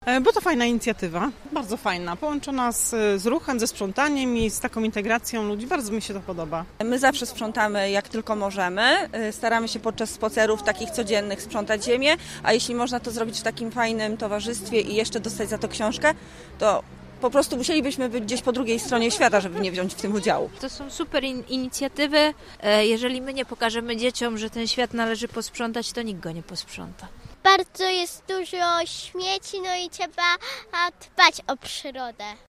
Bo to fajna inicjatywa, bardzo fajna, połączona z ruchem, ze sprzątaniem i z taką integracją ludzi. Bardzo mi się to podoba. My zawsze sprzątamy jak tylko możemy. Staramy się podczas spacerów takich codziennych sprzątać ziemię, a jeśli można to zrobić w takim fajnym towarzystwie i jeszcze dostać za to książkę, to po prostu musielibyśmy być gdzieś po drugiej stronie świata, żeby nie wziąć w tym udziału. To są super inicjatywy. Jeżeli my nie pokażemy dzieciom, że ten świat należy posprzątać, to nikt go nie posprząta. Bardzo jest dużo śmieci, no i trzeba dbać o przyrodę.